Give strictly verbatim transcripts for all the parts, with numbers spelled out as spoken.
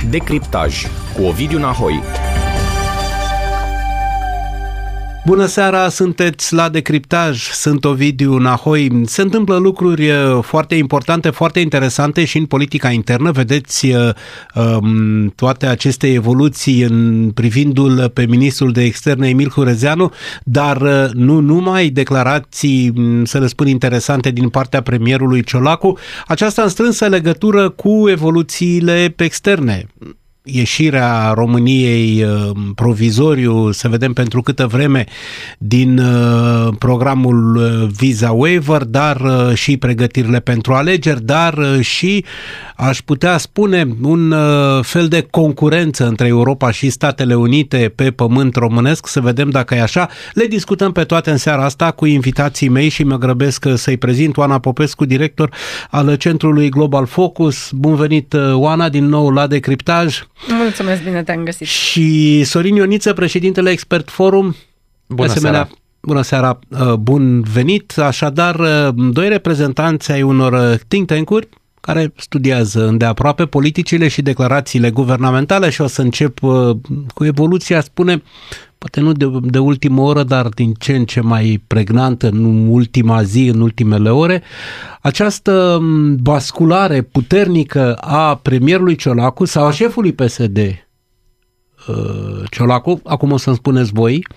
Decriptaj cu Ovidiu Nahoi. Bună seara, sunteți la Decriptaj, sunt Ovidiu Nahoi. Se întâmplă lucruri foarte importante, foarte interesante și în politica internă. Vedeți um, toate aceste evoluții în privindul pe ministrul de externe Emil Hurezeanu, dar nu numai, declarații, să le spun, interesante din partea premierului Ciolacu. Aceasta în strânsă legătură cu evoluțiile externe. Ieșirea României provizoriu, să vedem pentru câtă vreme, din programul Visa Waiver, dar și pregătirile pentru alegeri, dar și, aș putea spune, un fel de concurență între Europa și Statele Unite pe pământ românesc, să vedem dacă e așa. Le discutăm pe toate în seara asta cu invitații mei și mă grăbesc să-i prezint. Oana Popescu, director al Centrului Global Focus. Bun venit, Oana, din nou la Decriptaj. Mulțumesc, bine te-am găsit. Și Sorin Ioniță, președintele Expert Forum. Bună seara. Bună seara, bun venit. Așadar, doi reprezentanți ai unor think tank-uri care studiază îndeaproape politicile și declarațiile guvernamentale și o să încep cu evoluția, spune, poate nu de, de ultimă oră, dar din ce în ce mai pregnantă în ultima zi, în ultimele ore, această basculare puternică a premierului Ciolacu sau a șefului P S D Ciolacu, acum o să-mi spuneți voi,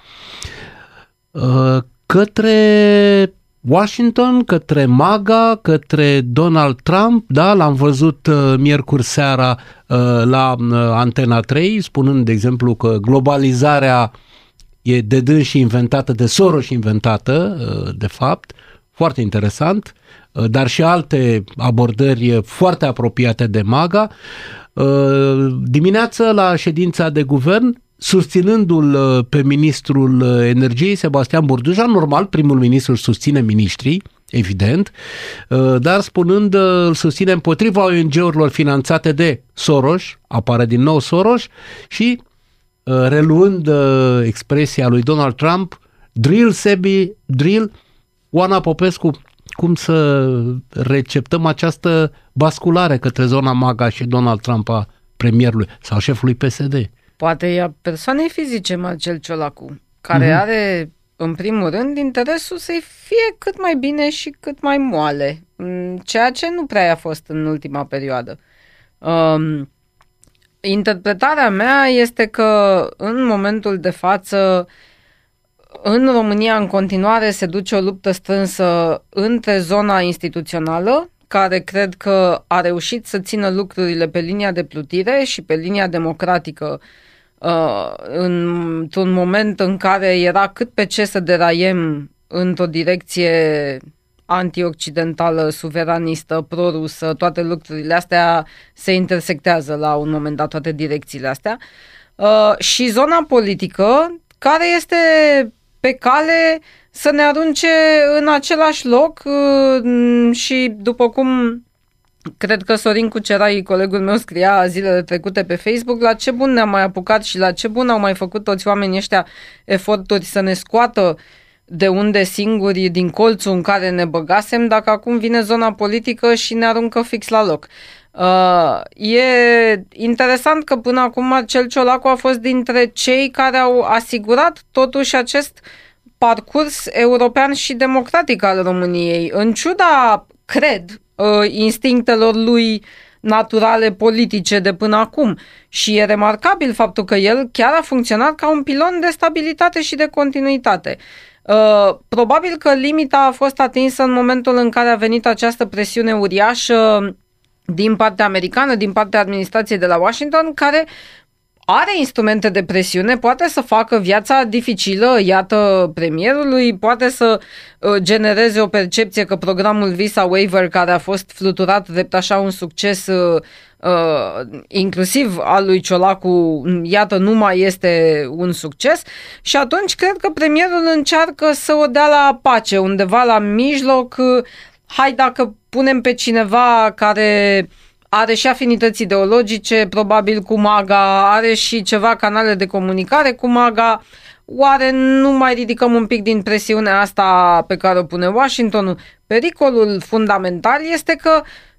către Washington, către MAGA, către Donald Trump. Da, l-am văzut uh, miercuri seara uh, la uh, Antena trei, spunând, de exemplu, că globalizarea e de dânsi inventată, de Soros inventată, uh, de fapt, foarte interesant, uh, dar și alte abordări foarte apropiate de MAGA. Uh, dimineață, la ședința de guvern, susținându-l pe ministrul energiei, Sebastian Burduja, normal, primul ministru susține miniștrii, evident, dar spunând, îl susține împotriva O N G-urilor finanțate de Soros, apare din nou Soros, și reluând expresia lui Donald Trump, drill, Sebi, drill. Oana Popescu, cum să receptăm această basculare către zona MAGA și Donald Trump a premierului sau șefului P S D? Poate e a persoanei fizice, Marcel Ciolacu, care mm-hmm. are, în primul rând, interesul să-i fie cât mai bine și cât mai moale, ceea ce nu prea a fost în ultima perioadă. Um, interpretarea mea este că, în momentul de față, în România, în continuare, se duce o luptă strânsă între zona instituțională, care cred că a reușit să țină lucrurile pe linia de plutire și pe linia democratică uh, într-un moment în care era cât pe ce să deraiem într-o direcție antioccidentală, suveranistă, prorusă, toate lucrurile astea se intersectează la un moment dat, toate direcțiile astea. Uh, și zona politică, care este pe cale să ne arunce în același loc și, după cum cred că Sorin Cucerai, colegul meu, scria zilele trecute pe Facebook, la ce bun ne-am mai apucat și la ce bun au mai făcut toți oamenii ăștia eforturi să ne scoată de unde singuri din colțul în care ne băgasem, dacă acum vine zona politică și ne aruncă fix la loc. Uh, e interesant că până acum Marcel Ciolacu a fost dintre cei care au asigurat totuși acest parcurs european și democratic al României, în ciuda, cred, instinctelor lui naturale politice de până acum. Și e remarcabil faptul că el chiar a funcționat ca un pilon de stabilitate și de continuitate. Probabil că limita a fost atinsă în momentul în care a venit această presiune uriașă din partea americană, din partea administrației de la Washington, care are instrumente de presiune, poate să facă viața dificilă, iată, premierului, poate să uh, genereze o percepție că programul Visa Waiver, care a fost fluturat drept așa un succes uh, uh, inclusiv al lui Ciolacu, iată, nu mai este un succes, și atunci cred că premierul încearcă să o dea la pace, undeva la mijloc. Uh, hai, dacă punem pe cineva care are și afinități ideologice, probabil cu MAGA, are și ceva canale de comunicare cu MAGA, oare nu mai ridicăm un pic din presiunea asta pe care o pune Washingtonul? Pericolul fundamental este că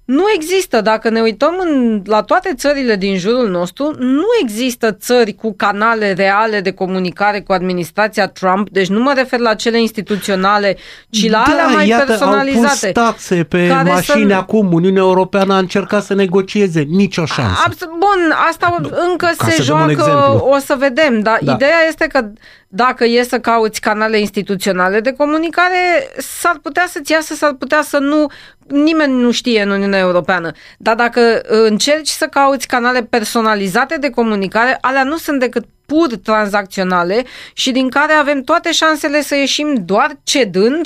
Nu există, dacă ne uităm în, la toate țările din jurul nostru, nu există țări cu canale reale de comunicare cu administrația Trump, deci nu mă refer la cele instituționale, ci la da, alea mai iată, personalizate. Au pus taxe pe mașini să... acum, Uniunea Europeană a încercat să negocieze, nicio șansă. Abs- Bun, asta încă Ca se joacă, o să vedem, dar da. Ideea este că dacă e să cauți canale instituționale de comunicare, s-ar putea să-ți iasă, s-ar putea să nu, nimeni nu știe în Uniunea Europeană. Dar dacă încerci să cauți canale personalizate de comunicare, alea nu sunt decât pur tranzacționale și din care avem toate șansele să ieșim doar cedând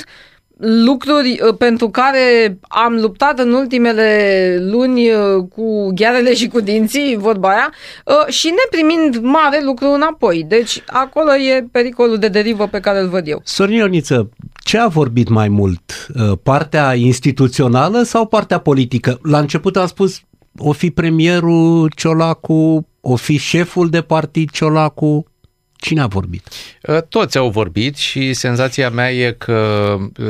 lucruri pentru care am luptat în ultimele luni cu ghearele și cu dinții, vorba aia, și neprimind mare lucru înapoi. Deci acolo e pericolul de derivă pe care îl văd eu. Sorin Ioniță, ce a vorbit mai mult? Partea instituțională sau partea politică? La început am spus o fi premierul Ciolacu, o fi șeful de partid Ciolacu. Cine a vorbit? Toți au vorbit și senzația mea e că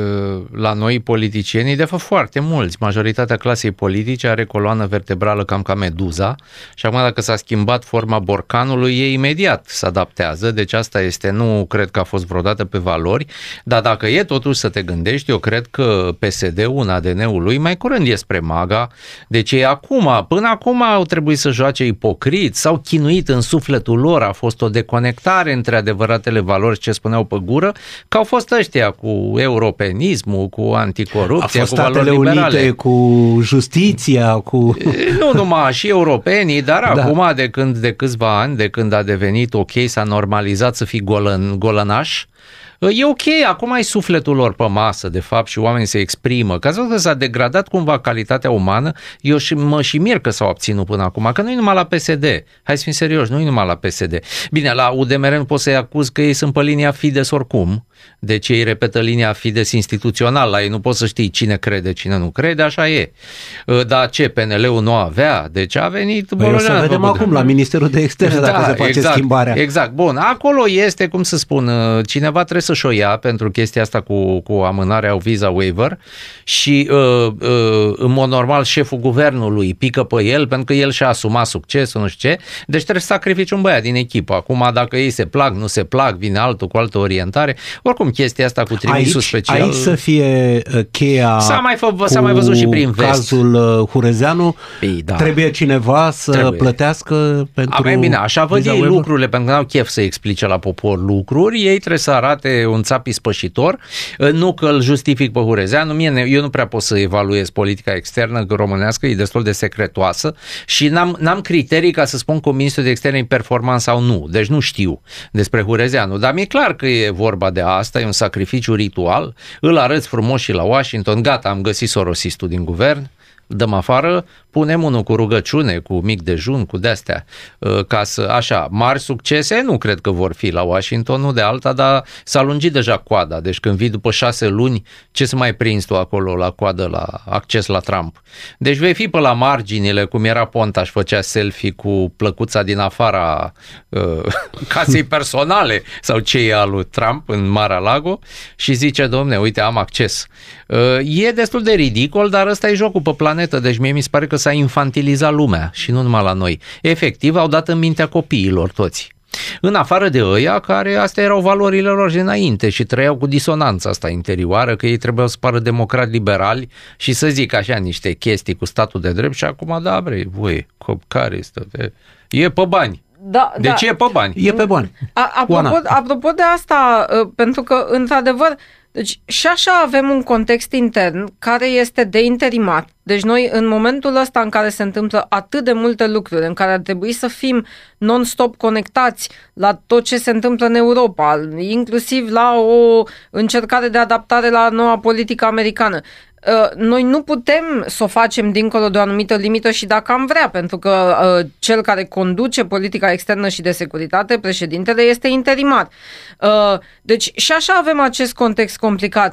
la noi politicienii, de fapt foarte mulți, majoritatea clasei politice are coloană vertebrală cam ca meduza și acum dacă s-a schimbat forma borcanului, ei imediat se adaptează, deci asta este, nu cred că a fost vreodată pe valori, dar dacă e totuși să te gândești, eu cred că P S D-ul, în A D N-ul lui, mai curând e spre MAGA, deci ei acum, până acum au trebuit să joace ipocrit, s-au chinuit în sufletul lor, a fost o deconectare între adevăratele valori ce spuneau pe gură, că au fost ăștia cu europenismul, cu anticorupția, cu valori liberale. Unite, cu justiția, cu... Nu numai și europenii, dar da. Acum de când de câțiva ani, de când a devenit ok, s-a normalizat să fii golăn, golănaș, e ok, acum ai sufletul lor pe masă, de fapt, și oamenii se exprimă. Că ați văzut că s-a degradat cumva calitatea umană, eu și mă și mir că s-au obținut până acum, că nu e numai la P S D. Hai să fim serioși, nu e numai la P S D. Bine, la U D M R nu poți să-i acuz că ei sunt pe linia Fides oricum, deci ei repetă linia Fides instituțional, la ei nu poți să știi cine crede, cine nu crede, așa e. Dar ce, P N L-ul nu avea? Deci a venit... Păi o să vedem acum la Ministerul de Externe da, dacă se face exact, schimbarea. Exact, bun, acolo este, cum să spun, cineva trebuie să-și o ia pentru chestia asta cu, cu amânarea visa waiver și uh, uh, în mod normal șeful guvernului pică pe el pentru că el și-a asumat succesul, nu știu ce, deci trebuie să sacrifici un băiat din echipă. Acum dacă ei se plac, nu se plac, vine altul cu altă orientare, oricum chestia asta cu trimisul aici, special... Aici să fie cheia s-a mai, fă, s-a mai văzut și prin vest. Cazul Hurezeanu, Păi, da. Trebuie cineva să trebuie. plătească pentru... A, bine, așa văd ei lucrurile, pentru că n-au chef să explice la popor lucruri, ei trebuie să arate un țap ispășitor, nu că îl justific pe Hurezeanu, mie, eu nu prea pot să evaluez politica externă românească, e destul de secretoasă și n-am, n-am criterii ca să spun că ministrul de externe e performant sau nu, deci nu știu despre Hurezeanu, dar mi-e clar că e vorba de asta, e un sacrificiu ritual, îl arăți frumos și la Washington, gata, am găsit sorosistul din guvern, dăm afară, punem unul cu rugăciune, cu mic dejun, cu de-astea, ca să, așa, mari succese, nu cred că vor fi la Washington, nu de alta, dar s-a lungit deja coada, deci când vii după șase luni, ce să mai prinzi tu acolo la coadă, la acces la Trump? Deci vei fi pe la marginile, cum era Ponta, și făcea selfie cu plăcuța din afara uh, casei personale, sau ce e al lui Trump în Mar-a-Lago, și zice, domne, uite, am acces. Uh, e destul de ridicol, dar ăsta e jocul pe planetă, deci mie mi se pare că s-a infantilizat lumea și nu numai la noi. Efectiv, au dat în mintea copiilor toți. În afară de ăia care astea erau valorile lor dinainte și trăiau cu disonanța asta interioară, că ei trebuiau să pară democrat liberali și să zic așa niște chestii cu statul de drept și acum da, bre, voi, care este? E pe bani. Da, de da. ce e pe bani? E pe bani. A, apropo, apropo de asta, pentru că, într-adevăr, deci și așa avem un context intern care este de interimat. Deci noi, în momentul ăsta în care se întâmplă atât de multe lucruri, în care ar trebui să fim non-stop conectați la tot ce se întâmplă în Europa, inclusiv la o încercare de adaptare la noua politică americană, noi nu putem să o facem dincolo de o anumită limită și dacă am vrea, pentru că uh, cel care conduce politica externă și de securitate, președintele, este interimat. Uh, deci și așa avem acest context complicat.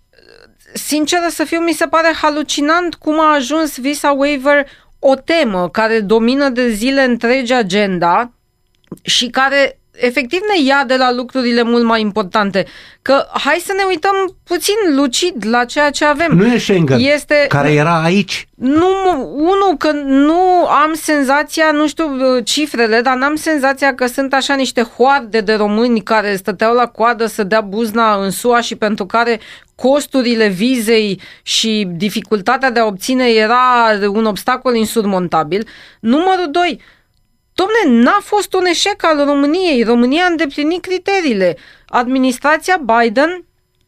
Sinceră să fiu, mi se pare halucinant cum a ajuns visa waiver o temă care domină de zile întregi agenda și care efectiv ne ia de la lucrurile mult mai importante. Că hai să ne uităm puțin lucid la ceea ce avem. Nu e Schengen, este, care era aici. Nu, unul, că nu am senzația, nu știu cifrele, dar n-am senzația că sunt așa niște hoarde de români care stăteau la coadă să dea buzna în S U A și pentru care costurile vizei și dificultatea de a obține era un obstacol insurmontabil. Numărul doi, dom'le, n-a fost un eșec al României. România a îndeplinit criteriile. Administrația Biden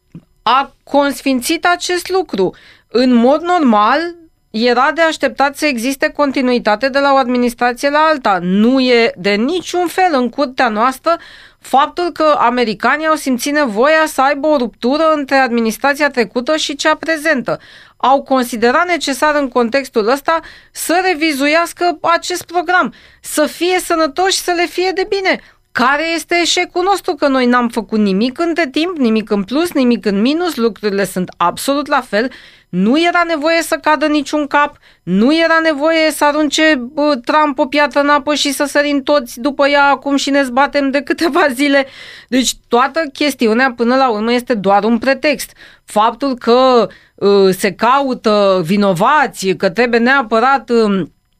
a consfințit acest lucru. În mod normal, era de așteptat să existe continuitate de la o administrație la alta. Nu e de niciun fel în curtea noastră faptul că americanii au simțit nevoia să aibă o ruptură între administrația trecută și cea prezentă. Au considerat necesar în contextul ăsta să revizuiască acest program, să fie sănătoși, să le fie de bine. Care este eșecul nostru? Că noi n-am făcut nimic între timp, nimic în plus, nimic în minus, lucrurile sunt absolut la fel. Nu era nevoie să cadă niciun cap, nu era nevoie să arunce bă, Trump o piatră în apă și să sărim toți după ea acum și ne zbatem de câteva zile. Deci toată chestiunea până la urmă este doar un pretext. Faptul că uh, se caută vinovați, că trebuie neapărat uh,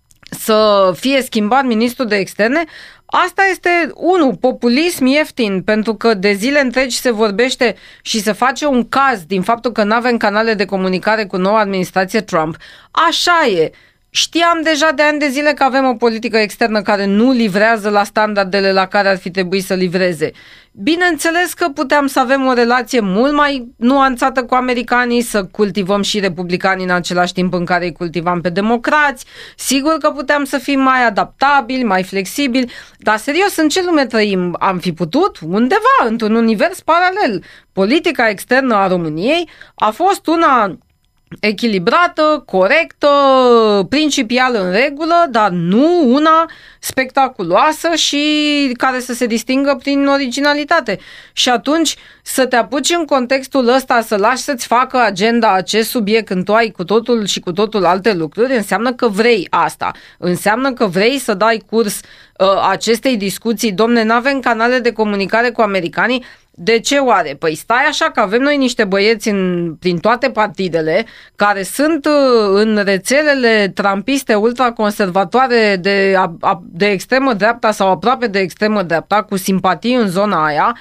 să fie schimbat ministrul de externe, asta este, unu, populism ieftin, pentru că de zile întregi se vorbește și se face un caz din faptul că nu avem canale de comunicare cu noua administrație Trump. Așa e. Știam deja de ani de zile că avem o politică externă care nu livrează la standardele la care ar fi trebuit să livreze. Bineînțeles că puteam să avem o relație mult mai nuanțată cu americanii, să cultivăm și republicanii în același timp în care îi cultivam pe democrați. Sigur că puteam să fim mai adaptabili, mai flexibili, dar serios, în ce lume trăim? Am fi putut? Undeva, într-un univers paralel. Politica externă a României a fost una echilibrată, corectă, principială în regulă, dar nu una spectaculoasă și care să se distingă prin originalitate. Și atunci să te apuci în contextul ăsta, să lași să-ți facă agenda acest subiect când tu ai cu totul și cu totul alte lucruri, înseamnă că vrei asta. Înseamnă că vrei să dai curs uh, acestei discuții. Domne, n-avem canale de comunicare cu americanii. De ce oare? Păi stai așa că avem noi niște băieți în, prin toate partidele care sunt în rețelele trumpiste ultraconservatoare de, de extremă dreapta sau aproape de extremă dreapta, cu simpatii în zona aia,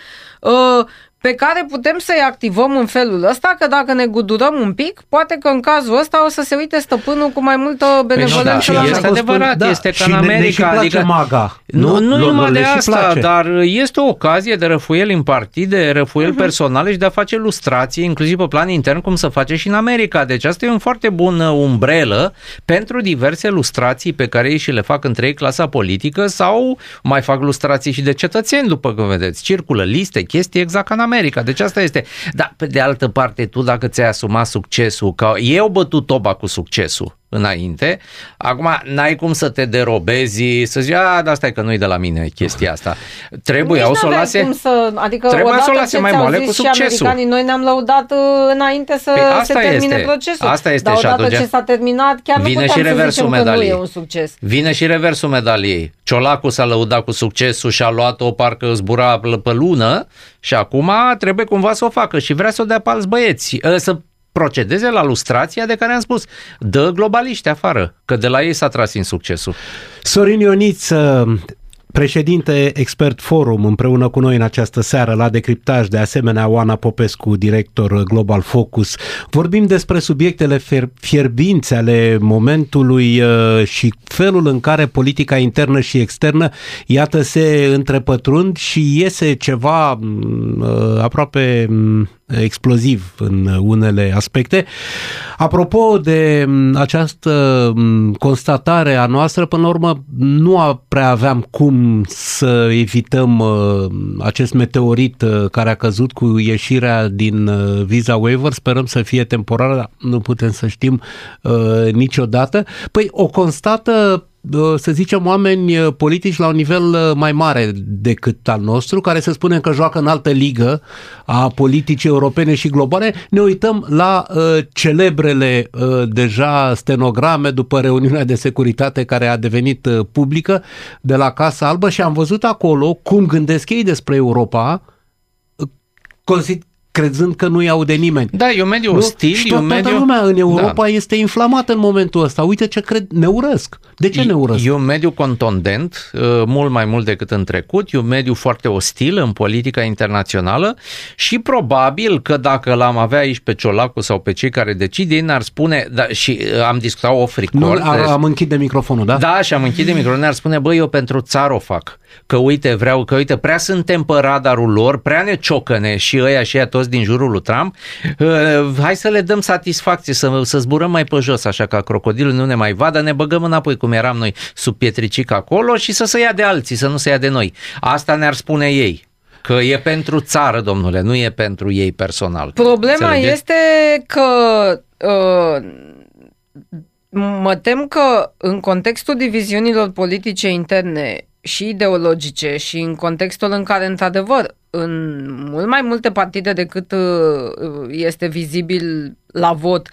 pe care putem să-i activăm în felul ăsta, că dacă ne gudurăm un pic, poate că în cazul ăsta o să se uite stăpânul cu mai multă benevolență. Păi, da, este adevărat, da, este ca în America. Ne, ne adică, MAGA. Nu, nu numai de asta, place. Dar este o ocazie de răfuieli în partide, răfuieli uh-huh. personale și de a face lustrații, inclusiv pe plan intern, cum se face și în America. Deci asta e un foarte bun umbrelă pentru diverse lustrații pe care ei și le fac între ei clasa politică sau mai fac lustrații și de cetățeni, după cum vedeți. Circulă liste, chestii exact ca în America. Deci asta este. Dar pe de altă parte, tu dacă ți-ai asumat succesul, că ei au bătut toba cu succesul înainte, acum n-ai cum să te derobezi, să zici, a, dar stai că nu-i de la mine chestia asta. Trebuie o să o lase, să, adică trebuie să o lase mai moale cu succesul. Noi ne-am lăudat înainte să păi se termine este, procesul. Asta este, dar odată atunci, ce s-a terminat, chiar nu puteam să zicem medaliei. Că nu e un succes. Vine și reversul medaliei. Ciolacu s-a lăudat cu succesul și a luat-o, parcă zbura pe lună și acum trebuie cumva să o facă și vrea să o dea pe alți băieți. Să procedeze la lustrația de care am spus. Dă globaliști afară, că de la ei s-a tras în succesul. Sorin Ionit, președinte Expert Forum, împreună cu noi în această seară la Decriptaj, de asemenea Oana Popescu, director Global Focus. Vorbim despre subiectele fierbinți ale momentului și felul în care politica internă și externă, iată, se întrepătrund și iese ceva aproape exploziv în unele aspecte. Apropo de această constatare a noastră, până la urmă nu prea aveam cum să evităm acest meteorit care a căzut cu ieșirea din visa waiver. Sperăm să fie temporară, dar nu putem să știm uh, niciodată. Păi o constată să zicem, oameni politici la un nivel mai mare decât al nostru, care să spunem că joacă în altă ligă a politicii europene și globale, ne uităm la uh, celebrele uh, deja stenograme după reuniunea de securitate care a devenit uh, publică de la Casa Albă și am văzut acolo cum gândesc ei despre Europa, uh, crezând că nu-i aude nimeni. Da, e un mediu ostil. Și e un toată mediu... lumea în Europa da. este inflamată în momentul ăsta. Uite ce cred, ne urăsc. De ce ne urăsc? E un mediu contondent, mult mai mult decât în trecut, e un mediu foarte ostil în politica internațională și probabil că dacă l-am avea aici pe Ciolacu sau pe cei care decid, ei ne-ar spune, da, și am discutat off record. Nu, am închide microfonul, da? Da, și am închide microfonul, ne-ar spune, băi, eu pentru țară o fac. Că uite, vreau, că uite, prea suntem pe radarul lor, prea ne ciocăne și ăia și ăia toți din jurul lui Trump, uh, hai să le dăm satisfacție, să, să zburăm mai pe jos, așa ca crocodilul nu ne mai vadă, ne băgăm înapoi cum eram noi sub pietricic acolo și să se ia de alții, să nu se ia de noi. Asta ne-ar spune ei. Că e pentru țară, domnule, nu e pentru ei personal. Problema Înțelegeți? este că uh, mă tem că în contextul diviziunilor politice interne și ideologice și în contextul în care, într-adevăr, în mult mai multe partide decât este vizibil la vot,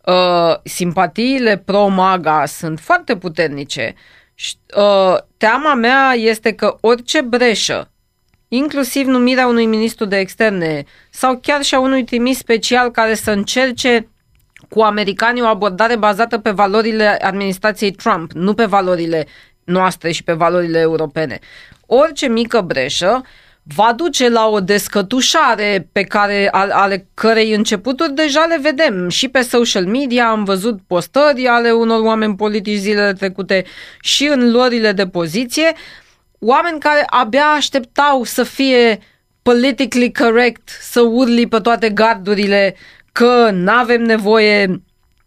simpatiile pro-MAGA sunt foarte puternice. Teama mea este că orice breșă, inclusiv numirea unui ministru de externe sau chiar și a unui trimis special care să încerce cu americanii o abordare bazată pe valorile administrației Trump, nu pe valorile noastre și pe valorile europene. Orice mică breșă va duce la o descătușare pe care, ale cărei începuturi deja le vedem. Și pe social media am văzut postări ale unor oameni politici zilele trecute și în luările de poziție, oameni care abia așteptau să fie politically correct, să urli pe toate gardurile că n-avem nevoie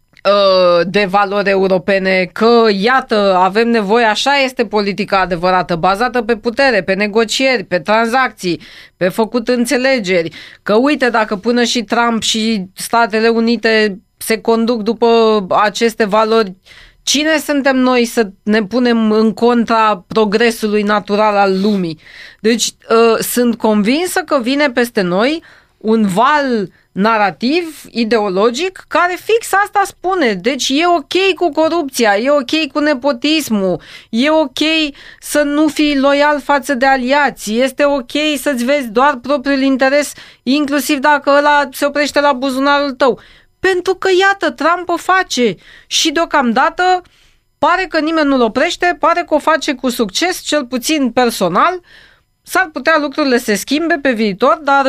de valori europene, că iată, avem nevoie, așa este politica adevărată, bazată pe putere, pe negocieri, pe tranzacții, pe făcut înțelegeri, că uite, dacă până și Trump și Statele Unite se conduc după aceste valori, cine suntem noi să ne punem în contra progresului natural al lumii? Deci sunt convinsă că vine peste noi un val narativ, ideologic, care fix asta spune. Deci e ok cu corupția, e ok cu nepotismul, e ok să nu fii loial față de aliați, este ok să-ți vezi doar propriul interes, inclusiv dacă ăla se oprește la buzunarul tău. Pentru că, iată, Trump o face și deocamdată pare că nimeni nu-l oprește, pare că o face cu succes, cel puțin personal. S-ar putea lucrurile să se schimbe pe viitor, dar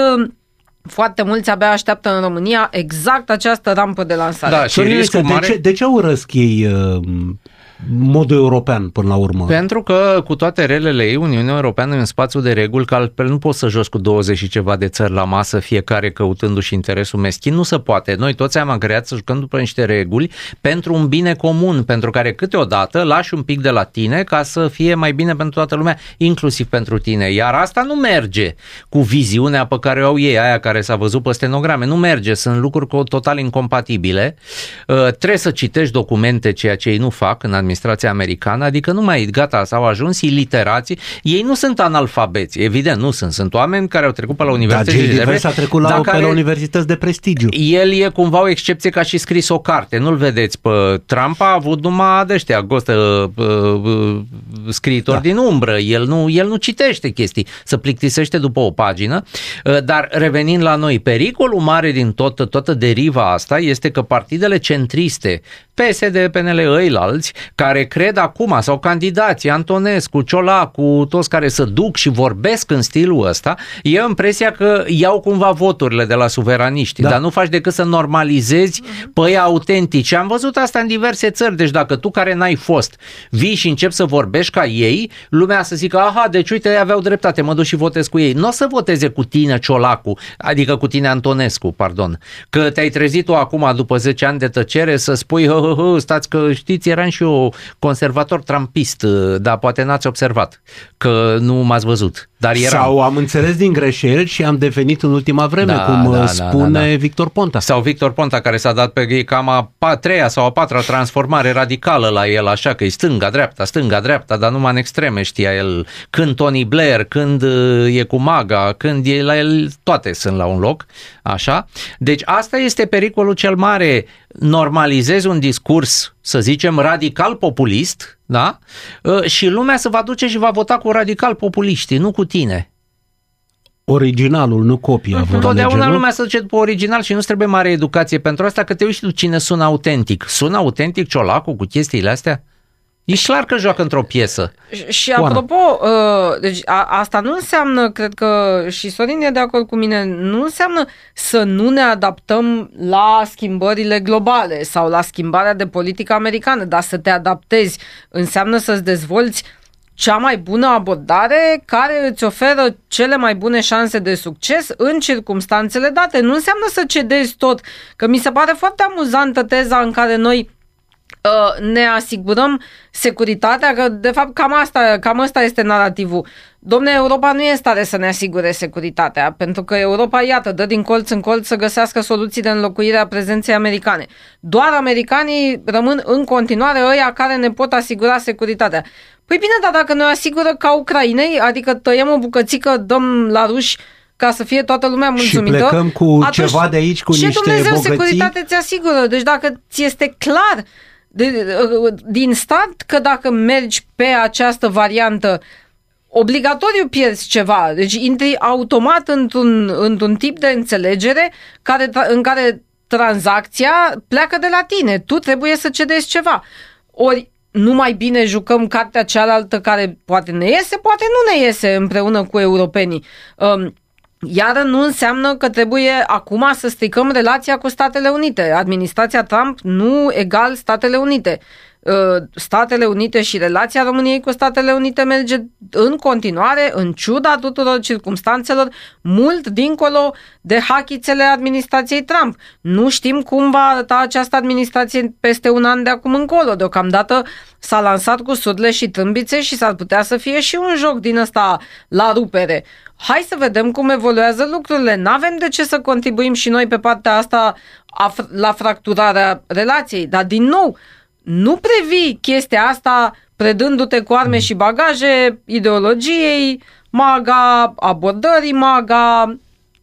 foarte mulți abia așteaptă în România exact această rampă de lansare. Da, și riscul mare... de, ce, de ce urăsc ei uh, modul european până la urmă? Pentru că cu toate relele ei, Uniunea Europeană e un spațiu de reguli, că altfel nu poți să joci cu douăzeci și ceva de țări la masă, fiecare căutându-și interesul meschin. Nu se poate. Noi toți am agreat să jucăm după niște reguli pentru un bine comun, pentru care câteodată lași un pic de la tine ca să fie mai bine pentru toată lumea, inclusiv pentru tine. Iar asta nu merge cu viziunea pe care o au ei, aia care s-a văzut pe stenograme. Nu merge, sunt lucruri total incompatibile. Uh, trebuie să citești documente, ceea ce ei nu fac în administrația americană, adică nu mai, gata, s-au ajuns iliterații. Ei nu sunt analfabeți, evident, nu sunt. Sunt oameni care au trecut pe la universități. Dar s-a trecut la, pe la universități de prestigiu. El e cumva o excepție ca și scris o carte. Nu-l vedeți pe Trump, a avut numai de ăștia, gostă, uh, uh, scriitori da. din umbră. El nu, el nu citește chestii, se plictisește după o pagină. Uh, dar revenind la noi, pericolul mare din tot, toată deriva asta este că partidele centriste, P S D, P N L, ăilalți, care cred acum, sau candidații, Antonescu, Ciolacu, toți care se duc și vorbesc în stilul ăsta, e impresia că iau cumva voturile de la suveraniști, da. dar nu faci decât să normalizezi pe ei autentici. Am văzut asta în diverse țări, deci dacă tu care n-ai fost vii și începi să vorbești ca ei, lumea să zică, aha, deci uite, ei aveau dreptate, mă duc și votez cu ei. Nu o să voteze cu tine Ciolacu, adică cu tine Antonescu, pardon, că te-ai trezit tu acum după zece ani de tăcere să spui, hă, hă, hă, stați că știți, eram și eu conservator trumpist, dar poate n-ați observat că nu m-ați văzut. Dar eram. Sau am înțeles din greșeli și am devenit în ultima vreme, da, cum da, spune da, da, da. Victor Ponta. Sau Victor Ponta, care s-a dat pe cam a, a treia sau a patra transformare radicală la el, așa că e stânga-dreapta, stânga-dreapta, dar numai în extreme știa el. Când Tony Blair, când e cu MAGA, când e la el, toate sunt la un loc, așa. Deci asta este pericolul cel mare. Normalizezi un discurs, să zicem, radical populist, da? Și lumea se va duce și va vota cu radical populiștii, nu cu tine. Originalul, nu copia. Totdeauna lumea se duce după original și nu trebuie mare educație pentru asta, că te uiți tu cine sună autentic. Sună autentic Ciolacu cu chestiile astea? E clar că joacă într-o piesă. Și apropo, uh, deci a, asta nu înseamnă, cred că și Sorin e de acord cu mine, nu înseamnă să nu ne adaptăm la schimbările globale sau la schimbarea de politică americană, dar să te adaptezi înseamnă să-ți dezvolți cea mai bună abordare care îți oferă cele mai bune șanse de succes în circumstanțele date. Nu înseamnă să cedezi tot, că mi se pare foarte amuzantă teza în care noi ne asigurăm securitatea, că de fapt cam asta, cam asta este narativul. Dom'le, Europa nu e în stare să ne asigure securitatea, pentru că Europa, iată, dă din colț în colț să găsească soluții de înlocuire a prezenței americane. Doar americanii rămân în continuare ăia care ne pot asigura securitatea. Păi bine, dar dacă ne asigură ca Ucrainei, adică tăiem o bucățică, dăm la ruși ca să fie toată lumea mulțumită, și plecăm cu ceva de aici, cu ce niște Dumnezeu bogății? Securitate ți asigură? Deci dacă ți este clar de, din start că dacă mergi pe această variantă, obligatoriu pierzi ceva. Deci intri automat într-un, într-un tip de înțelegere care, în care tranzacția pleacă de la tine. Tu trebuie să cedezi ceva. Ori nu mai bine jucăm cartea cealaltă care poate ne iese, poate nu ne iese împreună cu europenii. Um, Iar nu înseamnă că trebuie acum să stricăm relația cu Statele Unite. Administrația Trump nu egal Statele Unite. Statele Unite și relația României cu Statele Unite merge în continuare, în ciuda tuturor circumstanțelor, mult dincolo de hachițele administrației Trump. Nu știm cum va arăta această administrație peste un an de acum încolo. Deocamdată s-a lansat cu surle și trâmbițe și s-ar putea să fie și un joc din ăsta la rupere. Hai să vedem cum evoluează lucrurile. N-avem de ce să contribuim și noi pe partea asta la fracturarea relației, dar din nou, nu previi chestia asta predându-te cu arme și bagaje ideologiei MAGA, abordării MAGA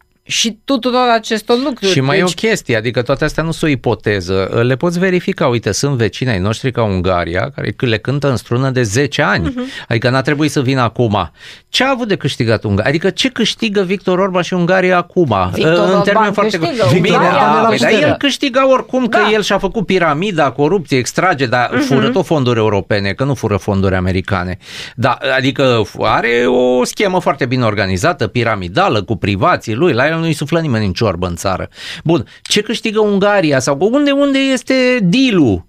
și tuturor acestor lucruri. Și mai deci... e o chestie, adică toate astea nu sunt o ipoteză, le poți verifica. Uite, sunt vecini ai noștri ca Ungaria, care le cântă în strună de zece ani, uh-huh. Adică n-a trebuit să vină acum. Ce a avut de câștigat Ungaria? Adică ce câștigă Victor Orban și Ungaria acum? Victor în termen foarte bine, da, păi, dar el câștiga oricum, că da. El și-a făcut piramida, corupție, extrage, dar uh-huh. fură tot fonduri europene, că nu fură fonduri americane. Da, adică are o schemă foarte bine organizată, piramidală, cu privații lui, la el nu-i suflă nimeni în ciorbă în țară. Bun, ce câștigă Ungaria? Sau unde, unde este deal-ul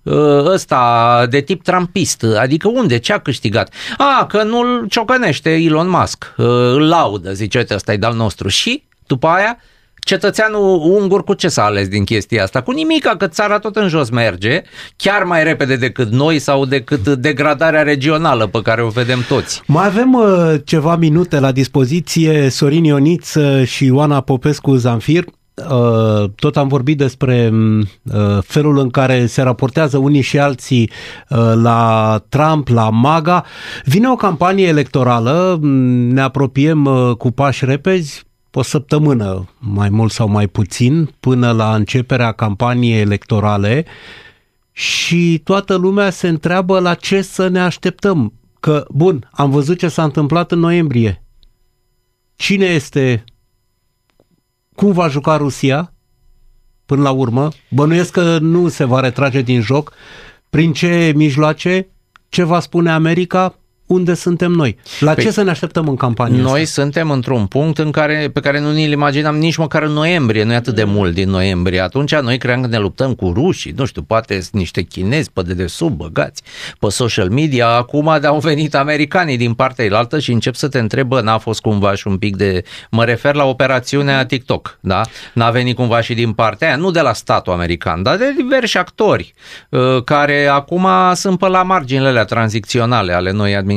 ăsta de tip trumpist? Adică unde? Ce a câștigat? A, că nu-l ciocănește Elon Musk. Îl laudă, zice, uite, ăsta e de-al nostru. Și, după aia, cetățeanul ungur cu ce s-a ales din chestia asta? Cu nimica, că țara tot în jos merge, chiar mai repede decât noi sau decât degradarea regională pe care o vedem toți. Mai avem uh, ceva minute la dispoziție. Sorin Ionit și Ioana Popescu-Zamfir. Uh, tot am vorbit despre uh, felul în care se raportează unii și alții uh, la Trump, la MAGA. Vine o campanie electorală, ne apropiem uh, cu pași repezi, o săptămână, mai mult sau mai puțin, până la începerea campaniei electorale și toată lumea se întreabă la ce să ne așteptăm. Că, bun, am văzut ce s-a întâmplat în noiembrie. Cine este... Cum va juca Rusia până la urmă? Bănuiesc că nu se va retrage din joc. Prin ce mijloace? Ce va spune America? Unde suntem noi? La păi, ce să ne așteptăm în campanie? Noi asta? suntem într-un punct în care, pe care nu ni-l imaginam nici măcar în noiembrie, nu e atât de mult din noiembrie. Atunci noi cream că ne luptăm cu rușii, nu știu, poate niște chinezi pe dedesubt băgați pe social media. Acum au venit americanii din partea elaltă și încep să te întrebă, n-a fost cumva și un pic de... Mă refer la operațiunea TikTok, da? N-a venit cumva și din partea aia, nu de la statul american, dar de diversi actori uh, care acum sunt pe la marginile alea tranzicționale ale noi administrații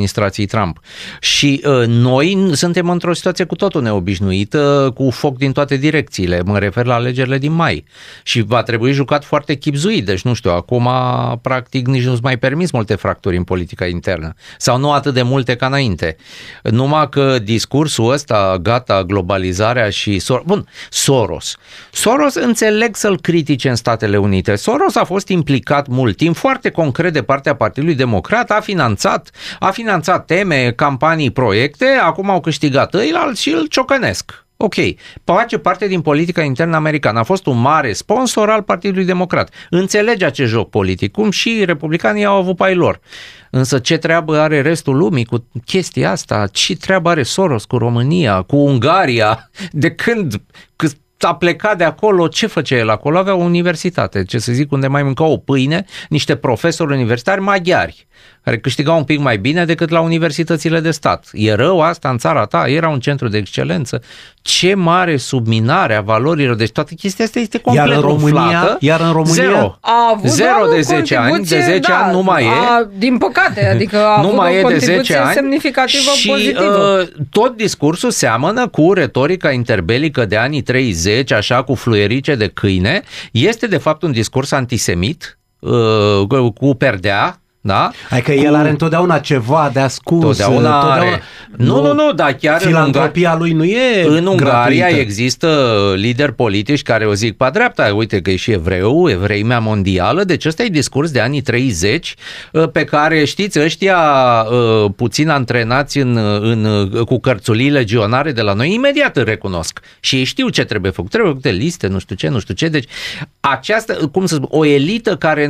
administrației Trump. Și uh, noi suntem într-o situație cu totul neobișnuită, cu foc din toate direcțiile. Mă refer la alegerile din mai. Și va trebui jucat foarte chibzuit. Deci, nu știu, acum, practic, nici nu-ți mai permis multe fracturi în politica internă. Sau nu atât de multe ca înainte. Numai că discursul ăsta, gata, globalizarea și... Sor- Bun, Soros. Soros înțeleg să-l critice în Statele Unite. Soros a fost implicat mult timp, foarte concret de partea Partidului Democrat, a finanțat, a finanțat teme, campanii, proiecte, acum au câștigat ăilalți și îl ciocănesc. Ok, face parte din politica internă americană, a fost un mare sponsor al Partidului Democrat. Înțelege acest joc politic, cum și republicanii au avut pe ai lor. Însă ce treabă are restul lumii cu chestia asta? Ce treabă are Soros cu România, cu Ungaria? De când a plecat de acolo, ce făcea el acolo? Avea o universitate, ce să zic, unde mai mânca o pâine, niște profesori universitari maghiari, care câștigau un pic mai bine decât la universitățile de stat. E rău asta în țara ta? Era un centru de excelență? Ce mare subminare a valorilor, deci toată chestia asta este complet iar în România, umflată. Iar în România? Zero. A avut Zero de zece ani, de zece da, ani nu mai e. A, din păcate, adică a nu avut mai o e contribuție de zece ani semnificativă și pozitivă. Uh, tot discursul seamănă cu retorica interbelică de anii treizeci, așa cu fluierice de câine. Este de fapt un discurs antisemit, uh, cu perdea. Da? Adică cu... el are întotdeauna ceva de ascuns. Totdeauna are. Nu, nu, nu, dar chiar filantropia în Ungar... lui nu e În Ungaria gratuită. există lideri politici care o zic pe dreapta, uite că e și evreu, evreimea mondială, deci ăsta e discurs de anii treizeci pe care, știți, ăștia puțin antrenați în, în, cu cărțulii legionare de la noi, imediat îl recunosc. Și ei știu ce trebuie făcut. Trebuie făcute liste, nu știu ce, nu știu ce. Deci această, cum să spun, o elită care...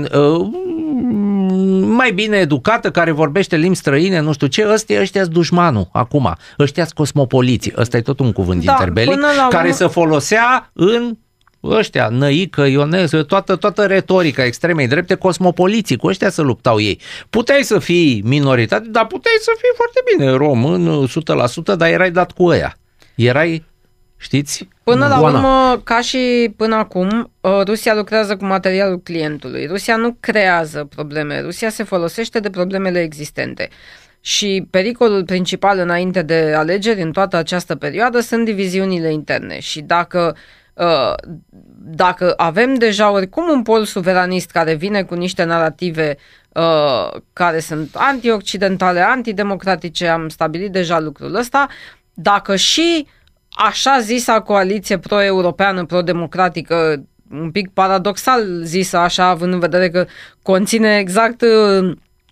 mai bine educată, care vorbește limbi străine, nu știu ce, ăstea, ăștia-s dușmanul acum, ăștia-s cosmopoliții, ăsta e tot un cuvânt da, interbelic, care urmă... se folosea în ăștia, Năică, Ionescu, toată, toată retorica extremei drepte, cosmopoliții, cu ăștia să luptau ei. Puteai să fii minoritate, dar puteai să fii foarte bine român, o sută la sută, dar erai dat cu ăia. Erai, știți? Până la urmă, ca și până acum, Rusia lucrează cu materialul clientului. Rusia nu creează probleme. Rusia se folosește de problemele existente. Și pericolul principal înainte de alegeri în toată această perioadă sunt diviziunile interne. Și dacă, dacă avem deja oricum un pol suveranist care vine cu niște narrative care sunt anti-occidentale, antidemocratice, am stabilit deja lucrul ăsta, dacă și așa zisa coaliție pro-europeană, pro-democratică, un pic paradoxal zisă așa, având în vedere că conține exact uh,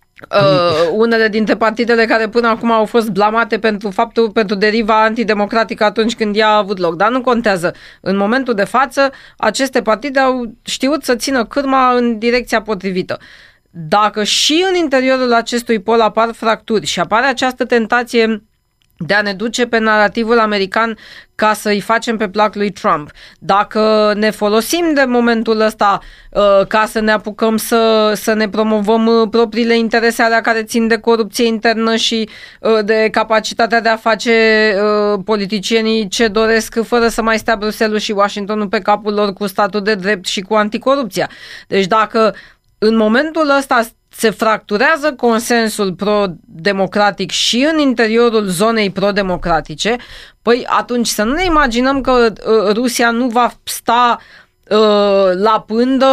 uh, unele dintre partidele care până acum au fost blamate pentru faptul, pentru deriva antidemocratică atunci când ea a avut loc. Dar nu contează. În momentul de față, aceste partide au știut să țină cârma în direcția potrivită. Dacă și în interiorul acestui pol apar fracturi și apare această tentație de a ne duce pe narativul american ca să-i facem pe plac lui Trump. Dacă ne folosim de momentul ăsta uh, ca să ne apucăm să, să ne promovăm uh, propriile interese alea care țin de corupție internă și uh, de capacitatea de a face uh, politicienii ce doresc fără să mai stea Bruxelles și Washingtonul pe capul lor cu statul de drept și cu anticorupția. Deci dacă în momentul ăsta se fracturează consensul pro-democratic și în interiorul zonei pro-democratice, păi atunci să nu ne imaginăm că uh, Rusia nu va sta uh, la pândă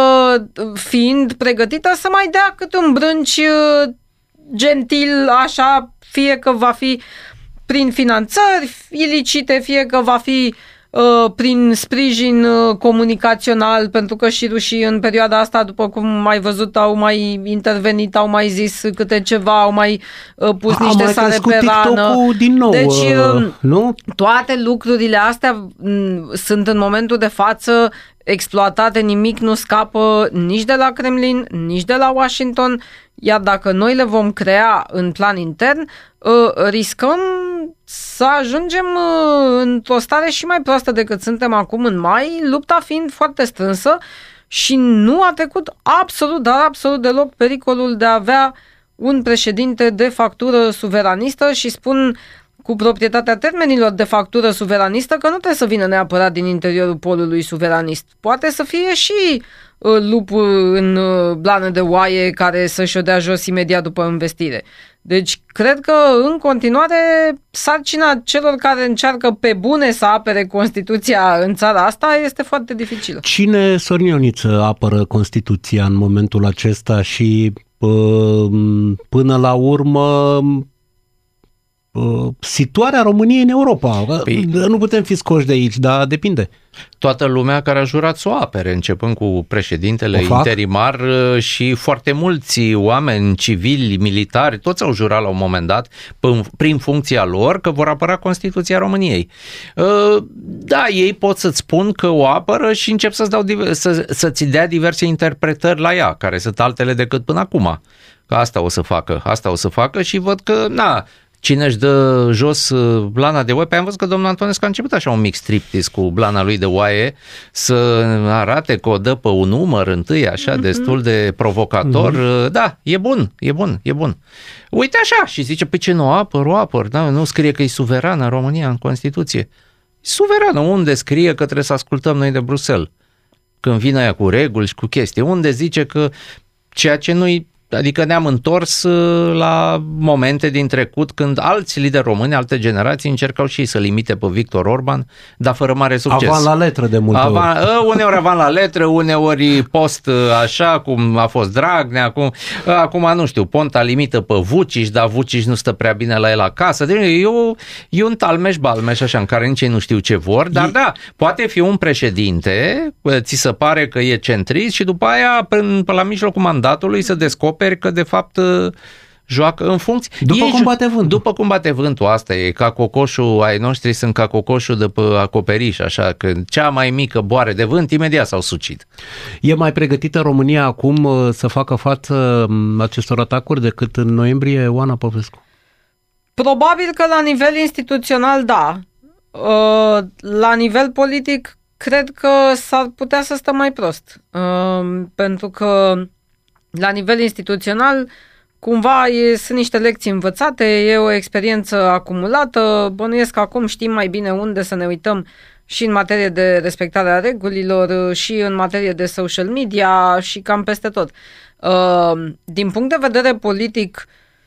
fiind pregătită să mai dea cât un brânci uh, gentil, așa, fie că va fi prin finanțări ilicite, fie că va fi prin sprijin comunicațional, pentru că și rușii în perioada asta, după cum ai văzut, au mai intervenit, au mai zis câte ceva, au mai pus a, niște sare pe rană. Din nou, deci uh, nu? Toate lucrurile astea sunt în momentul de față exploatate, nimic nu scapă nici de la Kremlin, nici de la Washington, iar dacă noi le vom crea în plan intern, riscăm să ajungem într-o stare și mai proastă decât suntem acum în mai, lupta fiind foarte strânsă și nu a trecut absolut, dar absolut deloc pericolul de a avea un președinte de factură suveranistă și spun cu proprietatea termenilor de factură suveranistă că nu trebuie să vină neapărat din interiorul polului suveranist. Poate să fie și lup în blană de oaie care să-și o dea jos imediat după investire. Deci, cred că, în continuare, sarcina celor care încearcă pe bune să apere Constituția în țara asta este foarte dificilă. Cine, Sorin Ioniță, apără Constituția în momentul acesta și, până la urmă, situarea României în Europa? Păi, nu putem fi scoși de aici, dar depinde. Toată lumea care a jurat să o apere, începând cu președintele interimar și foarte mulți oameni civili, militari, toți au jurat la un moment dat, prin funcția lor, că vor apăra Constituția României. Da, ei pot să-ți spun că o apără și încep să-ți, dau, să, să-ți dea diverse interpretări la ea, care sunt altele decât până acum. Că asta o să facă, asta o să facă și văd că, na, cine își dă jos blana de oaie? Păi am văzut că domnul Antonescu a început așa un mic striptease cu blana lui de oaie să arate că o dă pe un număr întâi, așa, mm-hmm. destul de provocator. Mm-hmm. Da, e bun, e bun, e bun. Uite așa și zice, pe ce nu apăr, o apăr, da? Nu scrie că e suverană România în Constituție. E suverană, unde scrie că trebuie să ascultăm noi de Bruxelles? Când vine aia cu reguli și cu chestii, unde zice că ceea ce nu-i, adică ne-am întors la momente din trecut când alți lideri români, alte generații încercau și să limite pe Victor Orban, dar fără mare succes. Avan la letră de multe avan, ori. Uneori avan la letră, uneori post așa, cum a fost Dragnea, acum, acum nu știu, Ponta limită pe Vucic, dar Vucic nu stă prea bine la el acasă. Deci e, o, e un talmeș-balmeș așa în care nici ei nu știu ce vor, dar e... da, poate fi un președinte, ți se pare că e centrist și după aia, până la mijlocul mandatului, să descoperi că de fapt joacă în funcție. După cum bate vântul. După cum bate vântul, asta e ca cocoșul, ai noștri sunt ca cocoșul de pe acoperiș, așa, că cea mai mică boare de vânt, imediat s-au sucit. E mai pregătită România acum să facă față acestor atacuri decât în noiembrie, Oana Popescu? Probabil că la nivel instituțional, da. La nivel politic, cred că s-ar putea să stă mai prost. Pentru că la nivel instituțional, cumva e, sunt niște lecții învățate, e o experiență acumulată, bănuiesc că acum știm mai bine unde să ne uităm și în materie de respectare a regulilor și în materie de social media și cam peste tot. Din punct de vedere politic,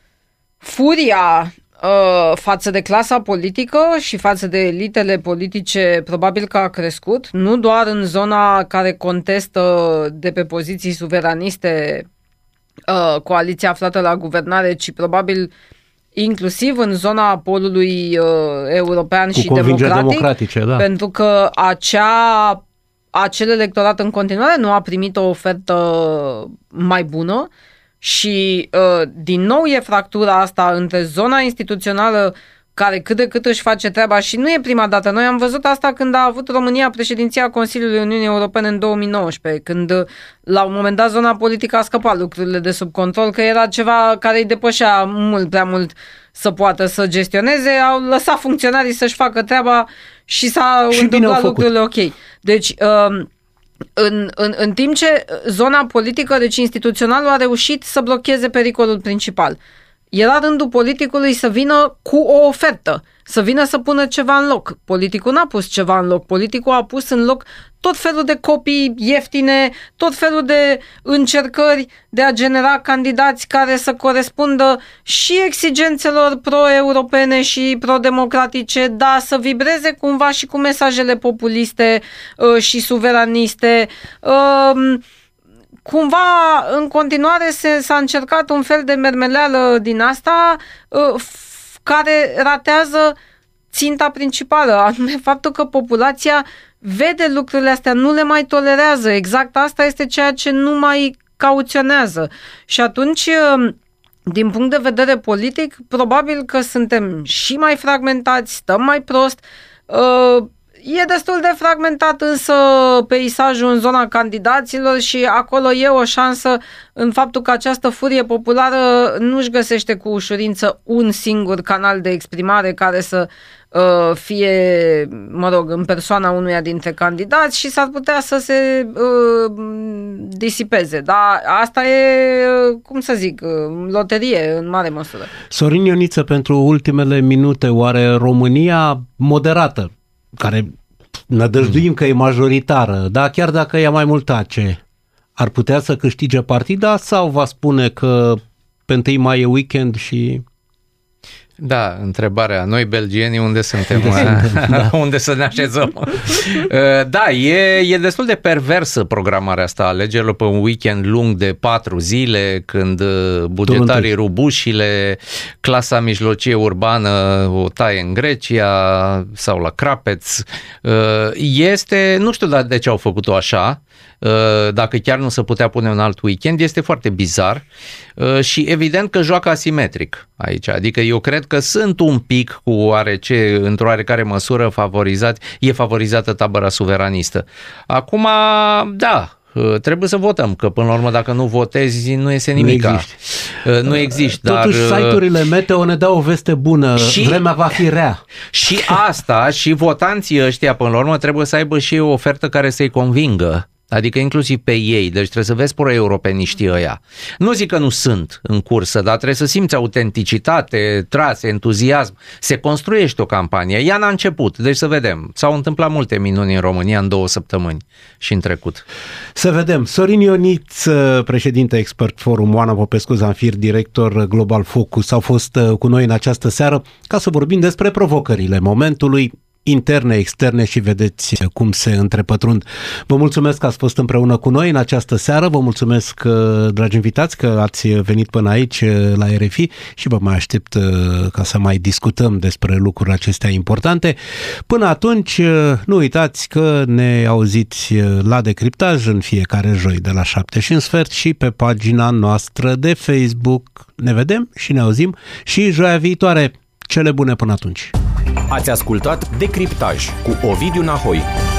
furia față de clasa politică și față de elitele politice probabil că a crescut, nu doar în zona care contestă de pe poziții suveraniste coaliția aflată la guvernare, ci probabil inclusiv în zona polului uh, european cu și democratic, democratice, da. Pentru că acea, acel electorat în continuare nu a primit o ofertă mai bună și uh, din nou e fractura asta între zona instituțională care cât de cât își face treaba și nu e prima dată. Noi am văzut asta când a avut România președinția Consiliului Uniunii Europene în două mii nouăsprezece, când la un moment dat zona politică a scăpat lucrurile de sub control, că era ceva care îi depășea mult prea mult să poată să gestioneze, au lăsat funcționarii să-și facă treaba și s-au întâmplat lucrurile ok. Deci, în, în, în timp ce zona politică, deci instituțională, a reușit să blocheze pericolul principal. Era rândul politicului să vină cu o ofertă, să vină să pună ceva în loc. Politicul n-a pus ceva în loc, politicul a pus în loc tot felul de copii ieftine, tot felul de încercări de a genera candidați care să corespundă și exigențelor pro-europene și pro-democratice, dar să vibreze cumva și cu mesajele populiste uh, și suveraniste. Uh, Cumva, în continuare, se, s-a încercat un fel de mermeleală din asta uh, f- care ratează ținta principală, anume faptul că populația vede lucrurile astea, nu le mai tolerează. Exact asta este ceea ce nu mai cauționează. Și atunci, uh, din punct de vedere politic, probabil că suntem și mai fragmentați, stăm mai prost. Uh, E destul de fragmentat însă peisajul în zona candidaților și acolo e o șansă în faptul că această furie populară nu-și găsește cu ușurință un singur canal de exprimare care să uh, fie, mă rog, în persoana unuia dintre candidați și s-ar putea să se uh, disipeze. Dar asta e, cum să zic, loterie în mare măsură. Sorin Ioniță, pentru ultimele minute, oare România moderată, care nădăjduim că e majoritară, dar chiar dacă ea mai mult tace, ar putea să câștige partida sau va spune că pe întâi mai e weekend și... Da, întrebarea. Noi, belgienii, unde suntem? Unde, suntem, da. Unde să ne așezăm? Da, e, e destul de perversă programarea asta a alegerilor pe un weekend lung de patru zile, când bugetarii rubușile, clasa mijlocie urbană o taie în Grecia sau la Crapeț. Este, nu știu de ce au făcut-o așa, dacă chiar nu se putea pune un alt weekend, este foarte bizar și evident că joacă asimetric aici, adică eu cred că sunt un pic cu oarece, într-o oarecare măsură favorizat, e favorizată tabăra suveranistă. Acum, da, trebuie să votăm, că până la urmă dacă nu votezi nu iese nimica. Nu există. Nu există. Totuși dar... site-urile meteo ne dau o veste bună, și, vremea va fi rea. Și asta, și votanții ăștia până la urmă trebuie să aibă și o ofertă care să-i convingă. Adică inclusiv pe ei, deci trebuie să vezi pro-europeniștii ăia. Nu zic că nu sunt în cursă, dar trebuie să simți autenticitate, trase, entuziasm. Se construiește o campanie. Ea n-a început, deci să vedem. S-au întâmplat multe minuni în România în două săptămâni și în trecut. Să vedem. Sorin Ionit, președinte Expert Forum, Oana Popescu Zanfir, director Global Focus, au fost cu noi în această seară ca să vorbim despre provocările momentului, interne, externe și vedeți cum se întrepătrund. Vă mulțumesc că ați fost împreună cu noi în această seară, vă mulțumesc, dragi invitați, că ați venit până aici la R F I și vă mai aștept ca să mai discutăm despre lucruri acestea importante. Până atunci, nu uitați că ne auziți la Decriptaj în fiecare joi de la șapte și un sfert și pe pagina noastră de Facebook. Ne vedem și ne auzim și joia viitoare. Cele bune până atunci! Ați ascultat Decriptaj cu Ovidiu Nahoi.